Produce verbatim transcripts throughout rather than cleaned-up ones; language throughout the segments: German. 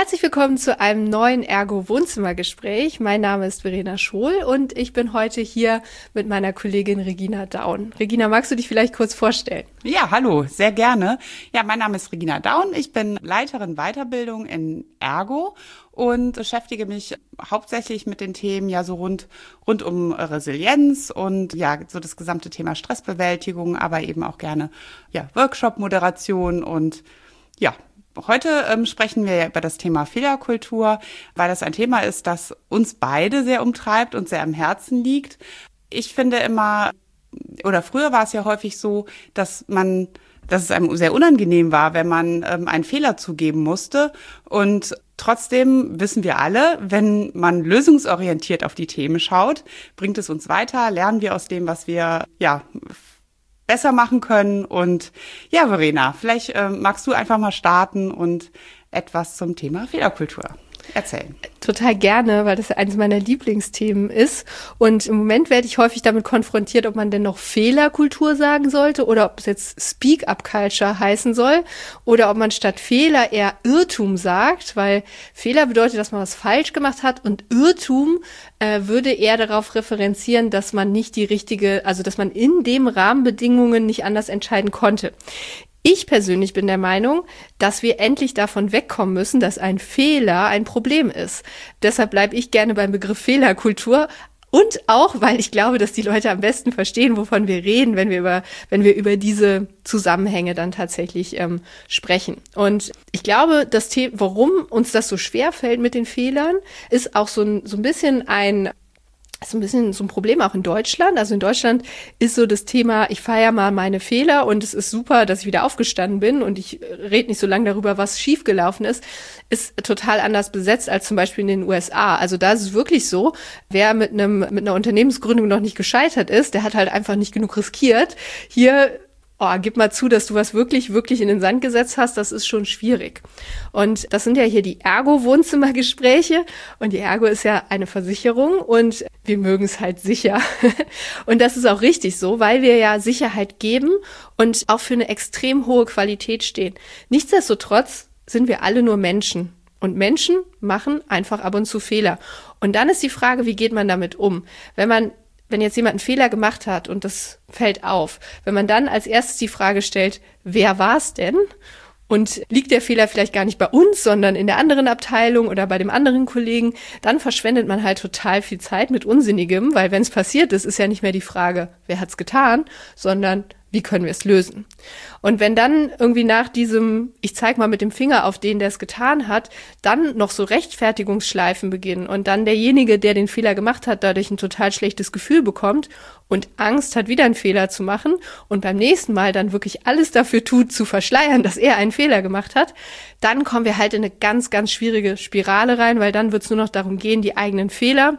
Herzlich willkommen zu einem neuen Ergo-Wohnzimmergespräch. Mein Name ist Verena Schohl und ich bin heute hier mit meiner Kollegin Regina Daun. Regina, magst du dich vielleicht kurz vorstellen? Ja, hallo, sehr gerne. Ja, mein Name ist Regina Daun. Ich bin Leiterin Weiterbildung in Ergo und beschäftige mich hauptsächlich mit den Themen ja so rund rund um Resilienz und ja so das gesamte Thema Stressbewältigung, aber eben auch gerne ja Workshop-Moderation und ja. Heute ähm, sprechen wir ja über das Thema Fehlerkultur, weil das ein Thema ist, das uns beide sehr umtreibt und sehr am Herzen liegt. Ich finde immer, oder früher war es ja häufig so, dass man, dass es einem sehr unangenehm war, wenn man ähm, einen Fehler zugeben musste. Und trotzdem wissen wir alle, wenn man lösungsorientiert auf die Themen schaut, bringt es uns weiter, lernen wir aus dem, was wir ja besser machen können. Und ja, Verena, vielleicht äh, magst du einfach mal starten und etwas zum Thema Fehlerkultur erzählen. Total gerne, weil das ja eines meiner Lieblingsthemen ist. Und im Moment werde ich häufig damit konfrontiert, ob man denn noch Fehlerkultur sagen sollte oder ob es jetzt Speak-up-Culture heißen soll oder ob man statt Fehler eher Irrtum sagt, weil Fehler bedeutet, dass man was falsch gemacht hat und Irrtum äh, würde eher darauf referenzieren, dass man nicht die richtige, also dass man in dem Rahmenbedingungen nicht anders entscheiden konnte. Ich persönlich bin der Meinung, dass wir endlich davon wegkommen müssen, dass ein Fehler ein Problem ist. Deshalb bleibe ich gerne beim Begriff Fehlerkultur und auch, weil ich glaube, dass die Leute am besten verstehen, wovon wir reden, wenn wir über, wenn wir über diese Zusammenhänge dann tatsächlich ähm, sprechen. Und ich glaube, das Thema, warum uns das so schwer fällt mit den Fehlern, ist auch so ein, so ein bisschen ein Das ist ein bisschen so ein Problem auch in Deutschland. Also in Deutschland ist so das Thema, ich feiere mal meine Fehler und es ist super, dass ich wieder aufgestanden bin und ich rede nicht so lange darüber, was schiefgelaufen ist, ist total anders besetzt als zum Beispiel in den U S A. Also da ist es wirklich so, wer mit einem mit einer Unternehmensgründung noch nicht gescheitert ist, der hat halt einfach nicht genug riskiert. Hier Oh, gib mal zu, dass du was wirklich, wirklich in den Sand gesetzt hast, das ist schon schwierig. Und das sind ja hier die Ergo-Wohnzimmergespräche und die Ergo ist ja eine Versicherung und wir mögen es halt sicher. Und das ist auch richtig so, weil wir ja Sicherheit geben und auch für eine extrem hohe Qualität stehen. Nichtsdestotrotz sind wir alle nur Menschen. Und Menschen machen einfach ab und zu Fehler. Und dann ist die Frage, wie geht man damit um? Wenn man Wenn jetzt jemand einen Fehler gemacht hat und das fällt auf, wenn man dann als erstes die Frage stellt, wer war es denn? Und liegt der Fehler vielleicht gar nicht bei uns, sondern in der anderen Abteilung oder bei dem anderen Kollegen, dann verschwendet man halt total viel Zeit mit Unsinnigem, weil wenn es passiert ist, ist ja nicht mehr die Frage, wer hat's getan, sondern wie können wir es lösen? Und wenn dann irgendwie nach diesem, ich zeig mal mit dem Finger auf den, der es getan hat, dann noch so Rechtfertigungsschleifen beginnen und dann derjenige, der den Fehler gemacht hat, dadurch ein total schlechtes Gefühl bekommt und Angst hat, wieder einen Fehler zu machen und beim nächsten Mal dann wirklich alles dafür tut, zu verschleiern, dass er einen Fehler gemacht hat, dann kommen wir halt in eine ganz, ganz schwierige Spirale rein, weil dann wird es nur noch darum gehen, die eigenen Fehler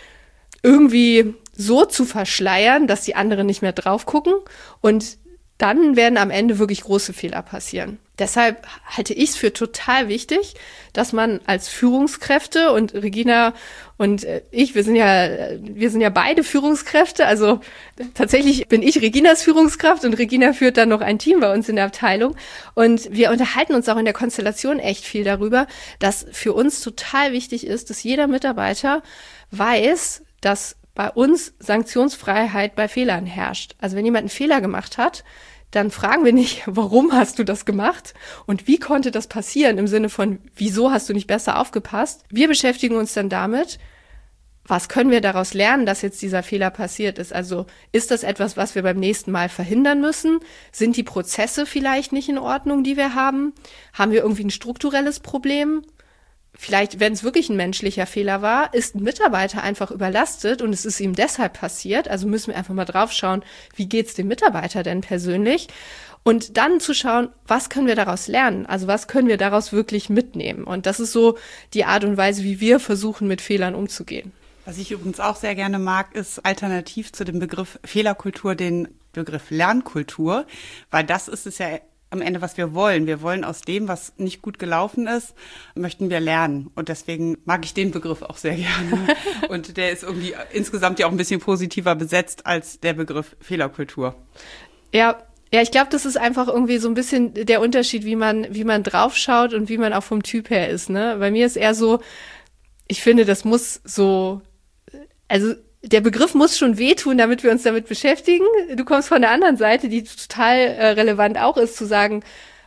irgendwie so zu verschleiern, dass die anderen nicht mehr drauf gucken und dann werden am Ende wirklich große Fehler passieren. Deshalb halte ich es für total wichtig, dass man als Führungskräfte und Regina und ich, wir sind ja, wir sind ja beide Führungskräfte, also tatsächlich bin ich Reginas Führungskraft und Regina führt dann noch ein Team bei uns in der Abteilung und wir unterhalten uns auch in der Konstellation echt viel darüber, dass für uns total wichtig ist, dass jeder Mitarbeiter weiß, dass bei uns Sanktionsfreiheit bei Fehlern herrscht. Also wenn jemand einen Fehler gemacht hat, dann fragen wir nicht, warum hast du das gemacht und wie konnte das passieren im Sinne von, wieso hast du nicht besser aufgepasst? Wir beschäftigen uns dann damit, was können wir daraus lernen, dass jetzt dieser Fehler passiert ist? Also ist das etwas, was wir beim nächsten Mal verhindern müssen? Sind die Prozesse vielleicht nicht in Ordnung, die wir haben? Haben wir irgendwie ein strukturelles Problem? Vielleicht, wenn es wirklich ein menschlicher Fehler war, ist ein Mitarbeiter einfach überlastet und es ist ihm deshalb passiert. Also müssen wir einfach mal drauf schauen, wie geht's dem Mitarbeiter denn persönlich? Und dann zu schauen, was können wir daraus lernen? Also was können wir daraus wirklich mitnehmen? Und das ist so die Art und Weise, wie wir versuchen, mit Fehlern umzugehen. Was ich übrigens auch sehr gerne mag, ist alternativ zu dem Begriff Fehlerkultur den Begriff Lernkultur, weil das ist es ja am Ende, was wir wollen. Wir wollen aus dem, was nicht gut gelaufen ist, möchten wir lernen. Und deswegen mag ich den Begriff auch sehr gerne. Und der ist irgendwie insgesamt ja auch ein bisschen positiver besetzt als der Begriff Fehlerkultur. Ja, Ja, ich glaube, das ist einfach irgendwie so ein bisschen der Unterschied, wie man, wie man draufschaut und wie man auch vom Typ her ist, ne? Bei mir ist eher so, ich finde, das muss so, also der Begriff muss schon wehtun, damit wir uns damit beschäftigen. Du kommst von der anderen Seite, die total äh, relevant auch ist, zu sagen,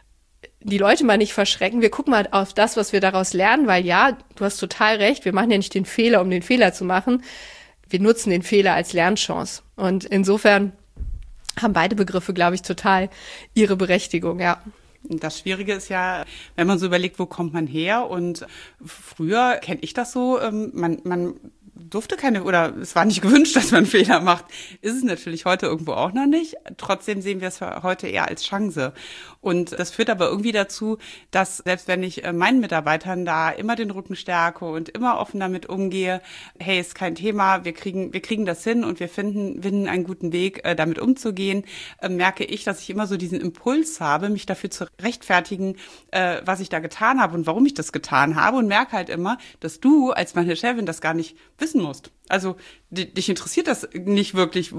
die Leute mal nicht verschrecken. Wir gucken mal auf das, was wir daraus lernen, weil ja, du hast total recht, wir machen ja nicht den Fehler, um den Fehler zu machen. Wir nutzen den Fehler als Lernchance. Und insofern haben beide Begriffe, glaube ich, total ihre Berechtigung, ja. Das Schwierige ist ja, wenn man so überlegt, wo kommt man her? Und früher kenne ich das so, man, man durfte keine, oder es war nicht gewünscht, dass man Fehler macht. Ist es natürlich heute irgendwo auch noch nicht. Trotzdem sehen wir es heute eher als Chance. Und das führt aber irgendwie dazu, dass selbst wenn ich meinen Mitarbeitern da immer den Rücken stärke und immer offen damit umgehe, hey, ist kein Thema, wir kriegen, wir kriegen das hin und wir finden, finden einen guten Weg, damit umzugehen, merke ich, dass ich immer so diesen Impuls habe, mich dafür zu rechtfertigen, was ich da getan habe und warum ich das getan habe, und merke halt immer, dass du als meine Chefin das gar nicht wissen musst. Also dich interessiert das nicht wirklich,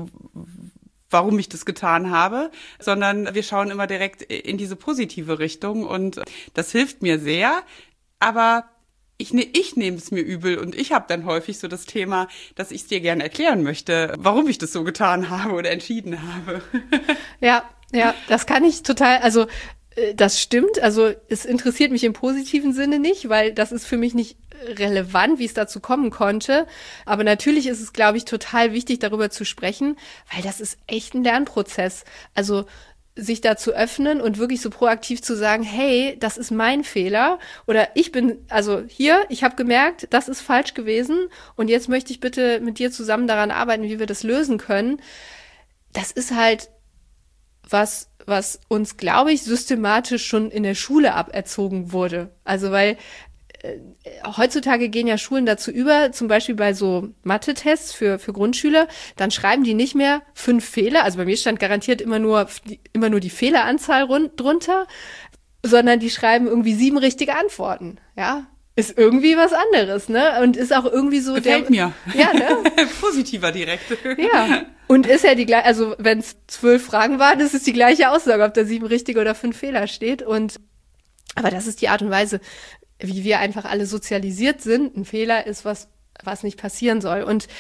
warum ich das getan habe, sondern wir schauen immer direkt in diese positive Richtung, und das hilft mir sehr. Aber ich, ne, ich nehme es mir übel, und ich habe dann häufig so das Thema, dass ich es dir gerne erklären möchte, warum ich das so getan habe oder entschieden habe. Ja, ja, das kann ich total, also das stimmt, also es interessiert mich im positiven Sinne nicht, weil das ist für mich nicht relevant, wie es dazu kommen konnte. Aber natürlich ist es, glaube ich, total wichtig, darüber zu sprechen, weil das ist echt ein Lernprozess. Also sich da zu öffnen und wirklich so proaktiv zu sagen, hey, das ist mein Fehler, oder ich bin, also hier, ich habe gemerkt, das ist falsch gewesen und jetzt möchte ich bitte mit dir zusammen daran arbeiten, wie wir das lösen können. Das ist halt was, was uns, glaube ich, systematisch schon in der Schule aberzogen wurde. Also weil äh, heutzutage gehen ja Schulen dazu über, zum Beispiel bei so Mathe-Tests für für Grundschüler, dann schreiben die nicht mehr fünf Fehler, also bei mir stand garantiert immer nur immer nur die Fehleranzahl rund, drunter, sondern die schreiben irgendwie sieben richtige Antworten, ja. Ist irgendwie was anderes, ne? Und ist auch irgendwie so Gefällt der, mir. Ja, ne? Positiver direkt. Ja. Und ist ja die gleiche, also wenn es zwölf Fragen waren, ist es die gleiche Aussage, ob da sieben richtige oder fünf Fehler steht. Und aber das ist die Art und Weise, wie wir einfach alle sozialisiert sind. Ein Fehler ist was, was nicht passieren soll. Und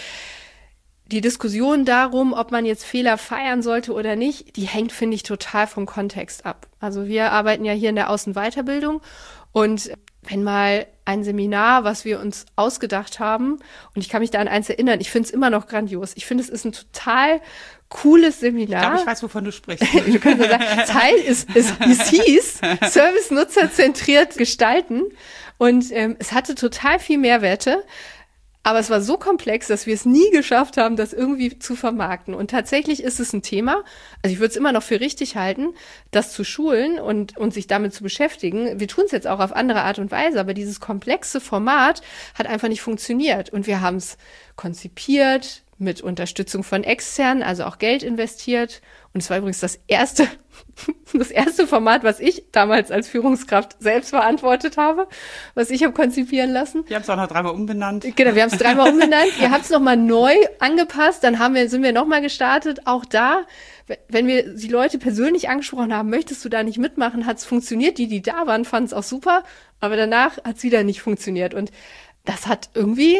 die Diskussion darum, ob man jetzt Fehler feiern sollte oder nicht, die hängt, finde ich, total vom Kontext ab. Also wir arbeiten ja hier in der Außenweiterbildung, und wenn mal ein Seminar, was wir uns ausgedacht haben, und ich kann mich da an eins erinnern, ich finde es immer noch grandios. Ich finde, es ist ein total cooles Seminar. Ich glaube, ich weiß, wovon du sprichst. Du kannst sagen, Teil ist, es, es hieß Service-Nutzer zentriert gestalten, und ähm, es hatte total viel Mehrwerte. Aber es war so komplex, dass wir es nie geschafft haben, das irgendwie zu vermarkten. Und tatsächlich ist es ein Thema, also ich würde es immer noch für richtig halten, das zu schulen und, und sich damit zu beschäftigen. Wir tun es jetzt auch auf andere Art und Weise, aber dieses komplexe Format hat einfach nicht funktioniert. Und wir haben es konzipiert, mit Unterstützung von externen, also auch Geld investiert. Und es war übrigens das erste, das erste Format, was ich damals als Führungskraft selbst verantwortet habe, was ich habe konzipieren lassen. Wir haben es auch noch dreimal umbenannt. Genau, wir haben es dreimal umbenannt. Ihr habt es nochmal neu angepasst, dann haben wir, sind wir nochmal gestartet. Auch da, wenn wir die Leute persönlich angesprochen haben, möchtest du da nicht mitmachen, hat es funktioniert. Die, die da waren, fanden es auch super, aber danach hat es wieder nicht funktioniert. Und das hat irgendwie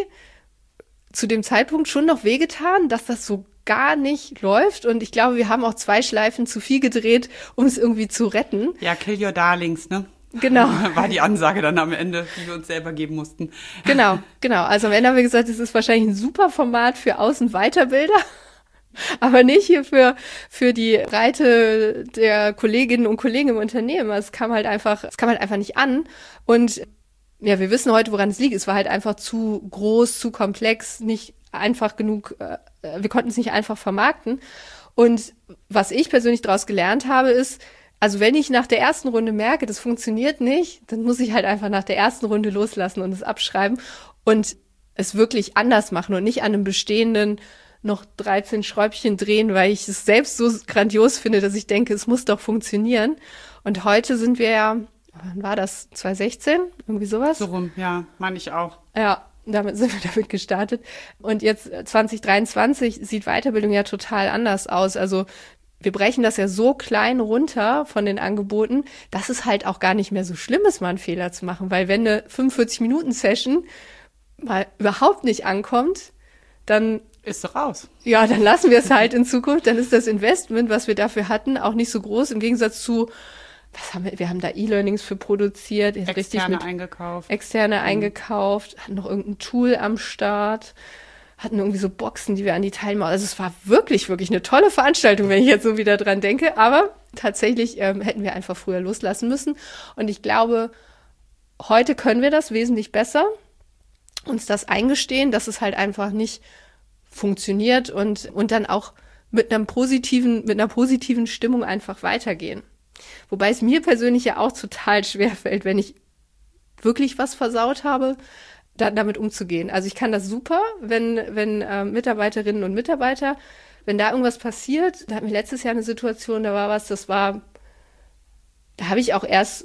zu dem Zeitpunkt schon noch wehgetan, dass das so gar nicht läuft. Und ich glaube, wir haben auch zwei Schleifen zu viel gedreht, um es irgendwie zu retten. Ja, kill your darlings, ne? Genau. War die Ansage dann am Ende, die wir uns selber geben mussten. Genau, genau. Also am Ende haben wir gesagt, es ist wahrscheinlich ein super Format für Außenweiterbilder, aber nicht hier für für die Breite der Kolleginnen und Kollegen im Unternehmen. Es kam halt einfach, es kam halt einfach nicht an. Und ja, wir wissen heute, woran es liegt. Es war halt einfach zu groß, zu komplex, nicht einfach genug, äh, wir konnten es nicht einfach vermarkten. Und was ich persönlich daraus gelernt habe, ist, also wenn ich nach der ersten Runde merke, das funktioniert nicht, dann muss ich halt einfach nach der ersten Runde loslassen und es abschreiben und es wirklich anders machen und nicht an einem bestehenden noch dreizehn Schräubchen drehen, weil ich es selbst so grandios finde, dass ich denke, es muss doch funktionieren. Und heute sind wir ja, wann war das? zwanzig sechzehn? Irgendwie sowas? So rum, ja, meine ich auch. Ja, damit sind wir damit gestartet. Und jetzt zwanzig dreiundzwanzig sieht Weiterbildung ja total anders aus. Also wir brechen das ja so klein runter von den Angeboten, dass es halt auch gar nicht mehr so schlimm ist, mal einen Fehler zu machen. Weil wenn eine fünfundvierzig-Minuten-Session mal überhaupt nicht ankommt, dann ist doch raus. Ja, dann lassen wir es halt in Zukunft. Dann ist das Investment, was wir dafür hatten, auch nicht so groß im Gegensatz zu, was haben wir, wir haben da E-Learnings für produziert, externe richtig mit eingekauft. Externe mhm. eingekauft, hatten noch irgendein Tool am Start, hatten irgendwie so Boxen, die wir an die Teilnehmer, also es war wirklich, wirklich eine tolle Veranstaltung, wenn ich jetzt so wieder dran denke, aber tatsächlich ähm, hätten wir einfach früher loslassen müssen und ich glaube, heute können wir das wesentlich besser, uns das eingestehen, dass es halt einfach nicht funktioniert und, und dann auch mit einem positiven, mit einer positiven Stimmung einfach weitergehen. Wobei es mir persönlich ja auch total schwer fällt, wenn ich wirklich was versaut habe, da, damit umzugehen. Also ich kann das super, wenn, wenn äh, Mitarbeiterinnen und Mitarbeiter, wenn da irgendwas passiert, da hatten wir letztes Jahr eine Situation, da war was, das war, da habe ich auch erst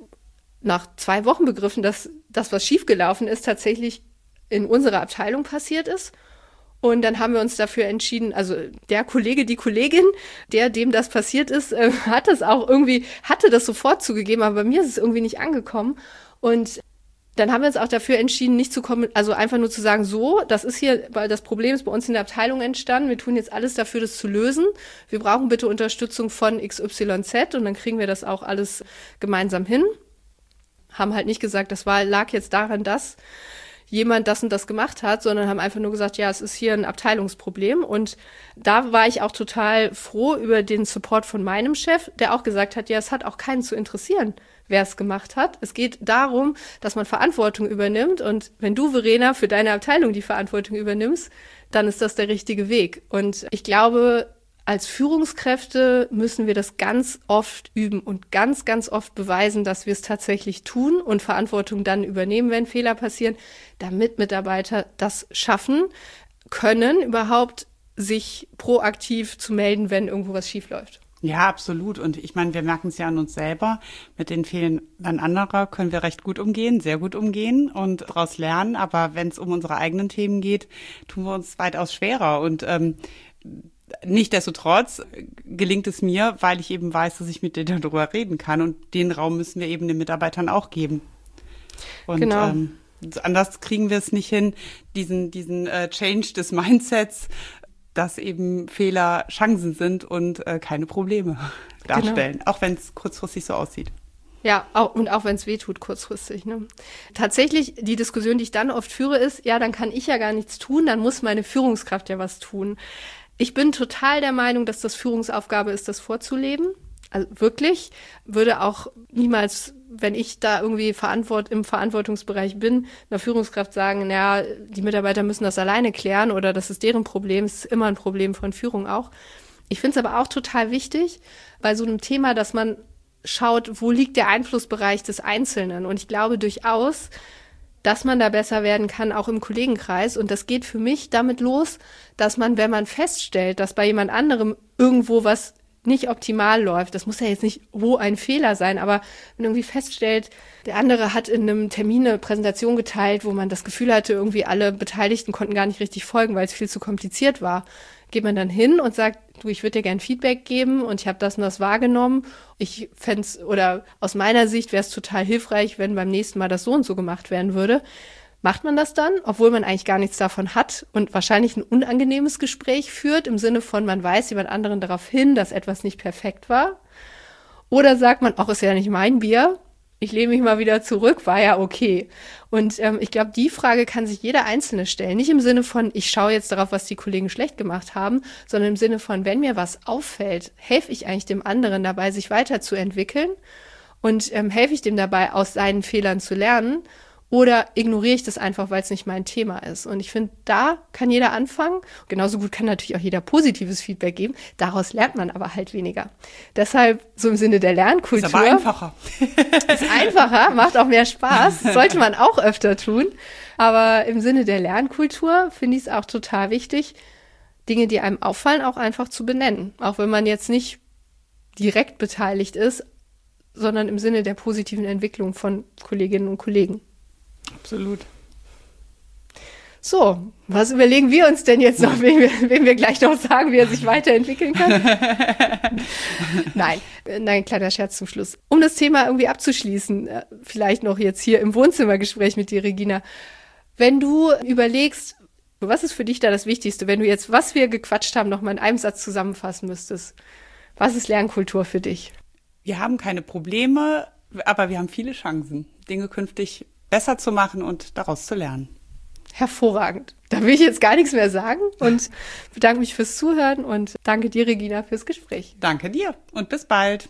nach zwei Wochen begriffen, dass das, was schiefgelaufen ist, tatsächlich in unserer Abteilung passiert ist. Und dann haben wir uns dafür entschieden, also der Kollege, die Kollegin, der, dem das passiert ist, äh, hat das auch irgendwie, hatte das sofort zugegeben, aber bei mir ist es irgendwie nicht angekommen. Und dann haben wir uns auch dafür entschieden, nicht zu kommen, also einfach nur zu sagen, so, das ist hier, weil das Problem ist bei uns in der Abteilung entstanden, wir tun jetzt alles dafür, das zu lösen. Wir brauchen bitte Unterstützung von X Y Z und dann kriegen wir das auch alles gemeinsam hin. Haben halt nicht gesagt, das war, lag jetzt daran, dass jemand das und das gemacht hat, sondern haben einfach nur gesagt, ja, es ist hier ein Abteilungsproblem. Und da war ich auch total froh über den Support von meinem Chef, der auch gesagt hat, ja, es hat auch keinen zu interessieren, wer es gemacht hat. Es geht darum, dass man Verantwortung übernimmt. Und wenn du, Verena, für deine Abteilung die Verantwortung übernimmst, dann ist das der richtige Weg. Und ich glaube, als Führungskräfte müssen wir das ganz oft üben und ganz, ganz oft beweisen, dass wir es tatsächlich tun und Verantwortung dann übernehmen, wenn Fehler passieren, damit Mitarbeiter das schaffen können, überhaupt sich proaktiv zu melden, wenn irgendwo was schief läuft. Ja, absolut. Und ich meine, wir merken es ja an uns selber. Mit den Fehlern anderer können wir recht gut umgehen, sehr gut umgehen und daraus lernen. Aber wenn es um unsere eigenen Themen geht, tun wir uns weitaus schwerer. Und ähm, nichtsdestotrotz gelingt es mir, weil ich eben weiß, dass ich mit denen darüber reden kann. Und den Raum müssen wir eben den Mitarbeitern auch geben. Und genau. ähm, anders kriegen wir es nicht hin, diesen, diesen äh, Change des Mindsets, dass eben Fehler Chancen sind und äh, keine Probleme darstellen, genau. Auch wenn es kurzfristig so aussieht. Ja, auch, und auch wenn es weh tut kurzfristig. Ne? Tatsächlich, die Diskussion, die ich dann oft führe, ist, ja, dann kann ich ja gar nichts tun, dann muss meine Führungskraft ja was tun. Ich bin total der Meinung, dass das Führungsaufgabe ist, das vorzuleben. Also wirklich, würde auch niemals, wenn ich da irgendwie verantwort im Verantwortungsbereich bin, einer Führungskraft sagen, naja, die Mitarbeiter müssen das alleine klären oder das ist deren Problem, es ist immer ein Problem von Führung auch. Ich finde es aber auch total wichtig, bei so einem Thema, dass man schaut, wo liegt der Einflussbereich des Einzelnen. Und ich glaube durchaus, dass man da besser werden kann, auch im Kollegenkreis. Und das geht für mich damit los, dass man, wenn man feststellt, dass bei jemand anderem irgendwo was nicht optimal läuft, das muss ja jetzt nicht wo ein Fehler sein, aber wenn man irgendwie feststellt, der andere hat in einem Termin eine Präsentation geteilt, wo man das Gefühl hatte, irgendwie alle Beteiligten konnten gar nicht richtig folgen, weil es viel zu kompliziert war, geht man dann hin und sagt, du, ich würde dir gern Feedback geben und ich habe das und das wahrgenommen. Ich fände es, oder aus meiner Sicht wäre es total hilfreich, wenn beim nächsten Mal das so und so gemacht werden würde. Macht man das dann, obwohl man eigentlich gar nichts davon hat und wahrscheinlich ein unangenehmes Gespräch führt, im Sinne von, man weist jemand anderen darauf hin, dass etwas nicht perfekt war? Oder sagt man, ach, ist ja nicht mein Bier, ich lehne mich mal wieder zurück, war ja okay. Und ähm, ich glaube, die Frage kann sich jeder Einzelne stellen. Nicht im Sinne von, ich schaue jetzt darauf, was die Kollegen schlecht gemacht haben, sondern im Sinne von, wenn mir was auffällt, helfe ich eigentlich dem anderen dabei, sich weiterzuentwickeln und ähm, helfe ich dem dabei, aus seinen Fehlern zu lernen. Oder ignoriere ich das einfach, weil es nicht mein Thema ist? Und ich finde, da kann jeder anfangen. Genauso gut kann natürlich auch jeder positives Feedback geben. Daraus lernt man aber halt weniger. Deshalb, so im Sinne der Lernkultur. Ist aber einfacher. Ist einfacher, macht auch mehr Spaß. Sollte man auch öfter tun. Aber im Sinne der Lernkultur finde ich es auch total wichtig, Dinge, die einem auffallen, auch einfach zu benennen. Auch wenn man jetzt nicht direkt beteiligt ist, sondern im Sinne der positiven Entwicklung von Kolleginnen und Kollegen. Absolut. So, was überlegen wir uns denn jetzt noch, wem wir, wem wir gleich noch sagen, wie er sich weiterentwickeln kann? Nein, nein, kleiner Scherz zum Schluss. Um das Thema irgendwie abzuschließen, vielleicht noch jetzt hier im Wohnzimmergespräch mit dir, Regina. Wenn du überlegst, was ist für dich da das Wichtigste, wenn du jetzt, was wir gequatscht haben, noch mal in einem Satz zusammenfassen müsstest? Was ist Lernkultur für dich? Wir haben keine Probleme, aber wir haben viele Chancen, Dinge künftig besser zu machen und daraus zu lernen. Hervorragend. Da will ich jetzt gar nichts mehr sagen und bedanke mich fürs Zuhören und danke dir, Regina, fürs Gespräch. Danke dir und bis bald.